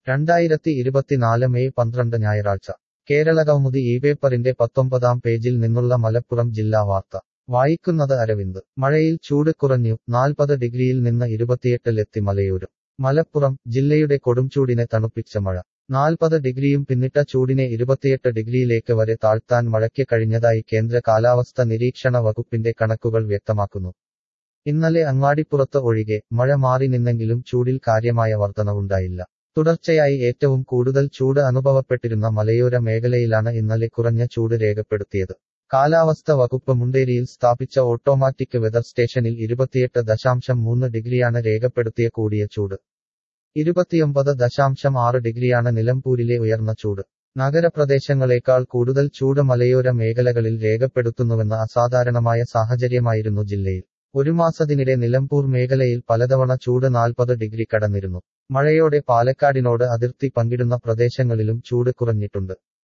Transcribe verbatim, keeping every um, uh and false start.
രണ്ടായിരത്തി ഇരുപത്തിനാല് മെയ് പന്ത്രണ്ട് ഞായറാഴ്ച കേരളകൗമുദി ഈ പേപ്പറിന്റെ പത്തൊമ്പതാം പേജിൽ നിന്നുള്ള മലപ്പുറം ജില്ലാ വാർത്ത വായിക്കുന്നത് അരവിന്ദ്. മഴയിൽ ചൂട് കുറഞ്ഞു, നാൽപ്പത് ഡിഗ്രിയിൽ നിന്ന് ഇരുപത്തിയെട്ടിലെത്തി മലയോരം. മലപ്പുറം ജില്ലയുടെ കൊടുംചൂടിനെ തണുപ്പിച്ച മഴ. നാൽപ്പത് ഡിഗ്രിയും പിന്നിട്ട ചൂടിനെ ഇരുപത്തിയെട്ട് ഡിഗ്രിയിലേക്ക് വരെ താഴ്ത്താൻ മഴയ്ക്ക് കഴിഞ്ഞതായി കേന്ദ്ര കാലാവസ്ഥ നിരീക്ഷണ വകുപ്പിന്റെ കണക്കുകൾ വ്യക്തമാക്കുന്നു. ഇന്നലെ അങ്ങാടിപ്പുറത്ത് ഒഴികെ മഴ മാറി നിന്നെങ്കിലും ചൂടിൽ കാര്യമായ വർധനവുണ്ടായില്ല. തുടർച്ചയായി ഏറ്റവും കൂടുതൽ ചൂട് അനുഭവപ്പെട്ടിരുന്ന മലയോര മേഖലയിലാണ് ഇന്നലെ കുറഞ്ഞ ചൂട് രേഖപ്പെടുത്തിയത്. കാലാവസ്ഥ വകുപ്പ് മുണ്ടേരിയിൽ സ്ഥാപിച്ച ഓട്ടോമാറ്റിക് വെതർ സ്റ്റേഷനിൽ ഇരുപത്തിയെട്ട് ദശാംശം മൂന്ന് ഡിഗ്രിയാണ് രേഖപ്പെടുത്തിയ കൂടിയ ചൂട്. ഇരുപത്തിയൊമ്പത് ദശാംശം ആറ് ഡിഗ്രിയാണ് നിലമ്പൂരിലെ ഉയർന്ന ചൂട്. നഗരപ്രദേശങ്ങളേക്കാൾ കൂടുതൽ ചൂട് മലയോര മേഖലകളിൽ രേഖപ്പെടുത്തുന്നുവെന്ന അസാധാരണമായ സാഹചര്യമായിരുന്നു ജില്ലയിൽ. ഒരു മാസത്തിനിടെ നിലമ്പൂർ മേഖലയിൽ പലതവണ ചൂട് നാൽപ്പത് ഡിഗ്രി കടന്നിരുന്നു. മഴയോടെ പാലക്കാടിനോട് അതിർത്തി പങ്കിടുന്ന പ്രദേശങ്ങളിലും ചൂട് കുറഞ്ഞിട്ടുണ്ട്.